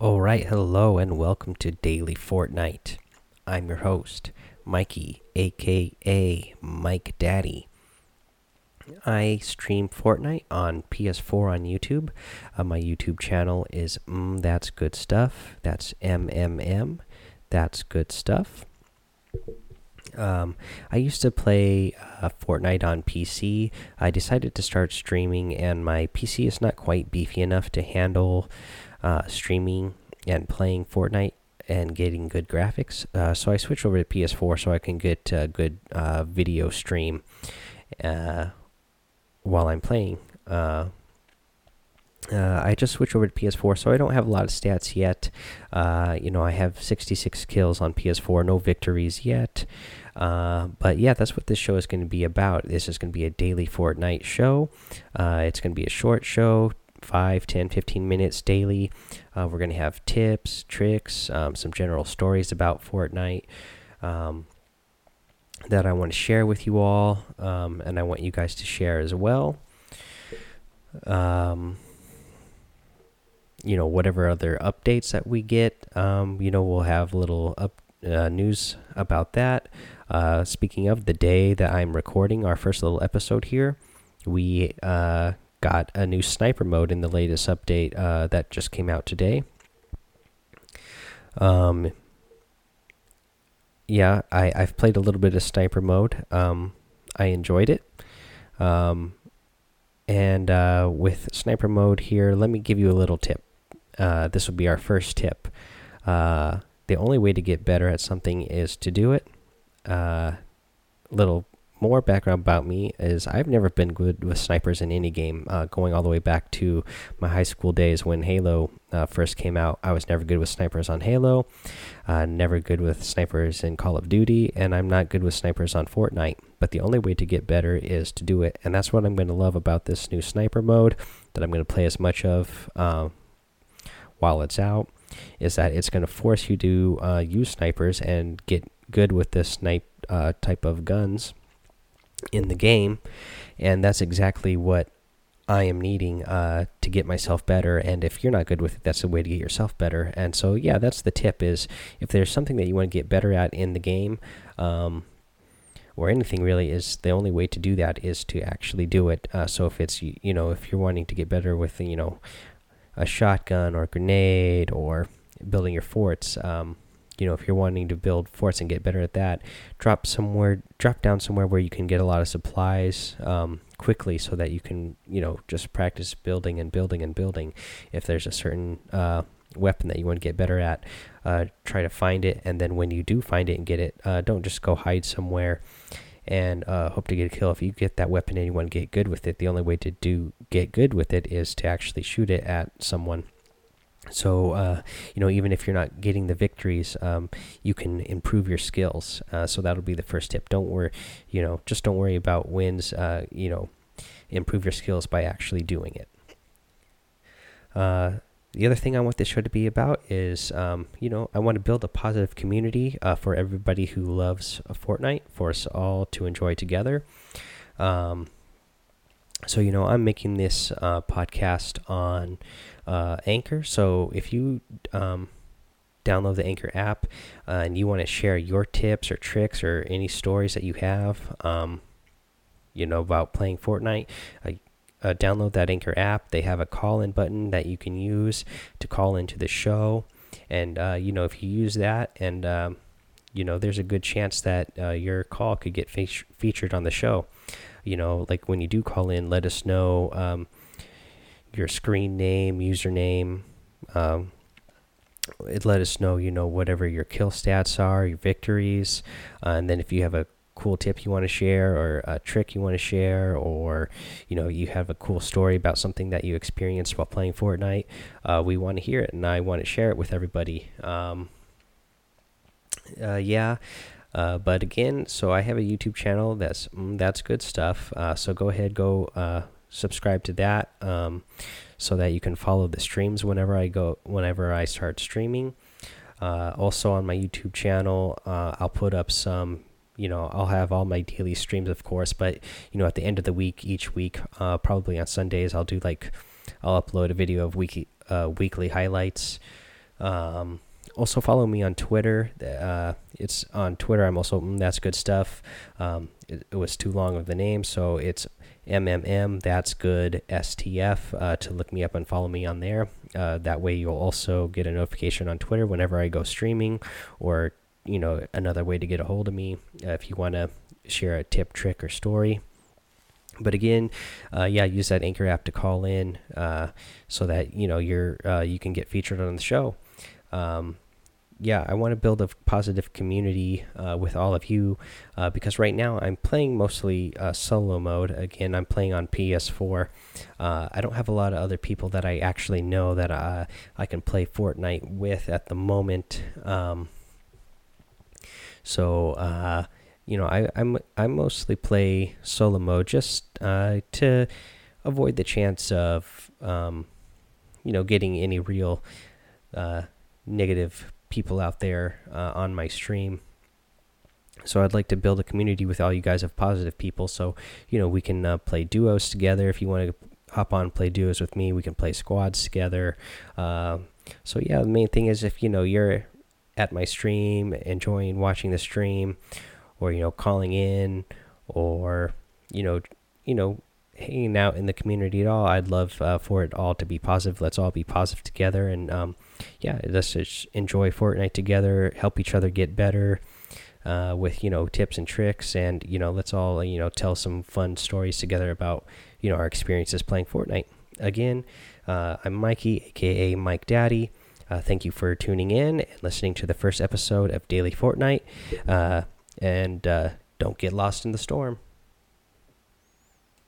Alright, hello and welcome to Daily Fortnite. I'm your host, Mikey, aka Mike Daddy. I stream Fortnite on PS4 on YouTube. My YouTube channel is That's Good Stuff. That's MMM. That's Good Stuff. I used to play Fortnite on PC. I decided to start streaming, and my PC is not quite beefy enough to handle streaming and playing Fortnite and getting good graphics. So I switched over to PS4 so I can get a good video stream while I'm playing. I just switched over to PS4, so I don't have a lot of stats yet. I have 66 kills on PS4, no victories yet. But yeah, that's what this show is going to be about. This is going to be a daily Fortnite show. It's going to be a short show, 5, 10, 15 minutes daily. We're going to have tips, tricks, some general stories about Fortnite that I want to share with you all, and I want you guys to share as well. Whatever other updates that we get, we'll have little news about that. Speaking of the day that I'm recording our first little episode here, we got a new sniper mode in the latest update that just came out today. I've played a little bit of sniper mode. I enjoyed it. And with sniper mode here, let me give you a little tip. This will be our first tip. The only way to get better at something is to do it. Little more background about me is I've never been good with snipers in any game. Going all the way back to my high school days when Halo first came out, I was never good with snipers on Halo. Never good with snipers in Call of Duty, and I'm not good with snipers on Fortnite. But the only way to get better is to do it, and that's what I'm going to love about this new sniper mode that I'm going to play as much of while it's out, is that it's going to force you to use snipers and get good with this type of guns in the game, and that's exactly what I am needing to get myself better. And if you're not good with it, that's the way to get yourself better. And so yeah, that's the tip, is if there's something that you want to get better at in the game, or anything really, is the only way to do that is to actually do it. So if it's if you're wanting to get better with a shotgun or grenade or building your forts, if you're wanting to build forts and get better at that, drop down somewhere where you can get a lot of supplies quickly, so that you can just practice building and building and building. If there's a certain weapon that you want to get better at, try to find it, and then when you do find it and get it, don't just go hide somewhere and hope to get a kill. If you get that weapon and you want to get good with it, the only way to get good with it is to actually shoot it at someone. So even if you're not getting the victories, you can improve your skills. So that'll be the first tip. Don't worry, just don't worry about wins. Improve your skills by actually doing it. The other thing I want this show to be about is, I want to build a positive community for everybody who loves Fortnite, for us all to enjoy together. So, I'm making this podcast on Anchor. So if you download the Anchor app and you want to share your tips or tricks or any stories that you have, about playing Fortnite, download that Anchor app. They have a call-in button that you can use to call into the show. And, if you use that, and, there's a good chance that your call could get featured on the show. Like when you do call in, let us know your screen name, username. Let us know, whatever your kill stats are, your victories. And then if you have a cool tip you want to share, or a trick you want to share, or you have a cool story about something that you experienced while playing Fortnite, we want to hear it, and I want to share it with everybody. But again, so I have a YouTube channel that's good stuff. So go ahead, subscribe to that, so that you can follow the streams whenever I start streaming. Also on my YouTube channel, I'll put up some. I'll have all my daily streams, of course, but at the end of the week, each week, probably on Sundays, I'll upload a video of weekly highlights Also follow me on Twitter. It's on Twitter. I'm also that's good stuff. It was too long of the name, so it's that's good STF to look me up and follow me on there. That way you'll also get a notification on Twitter whenever I go streaming, or another way to get a hold of me if you want to share a tip, trick, or story. But again, use that Anchor app to call in so that you can get featured on the show. I want to build a positive community with all of you because right now I'm playing mostly solo mode. Again, I'm playing on PS4. I don't have a lot of other people that I actually know that I can play Fortnite with at the moment. I mostly play solo mode just to avoid the chance of getting any real negative people out there on my stream. So I'd like to build a community with all you guys of positive people, so we can play duos together. If you want to hop on and play duos with me, we can play squads together. The main thing is if you're at my stream enjoying watching the stream, or calling in, or hanging out in the community at all, I'd love for it all to be positive. Let's all be positive together, and let's just enjoy Fortnite together, help each other get better with tips and tricks, and let's all tell some fun stories together about our experiences playing Fortnite. Again, I'm Mikey, aka Mike Daddy. Thank you for tuning in and listening to the first episode of Daily Fortnite, and don't get lost in the storm.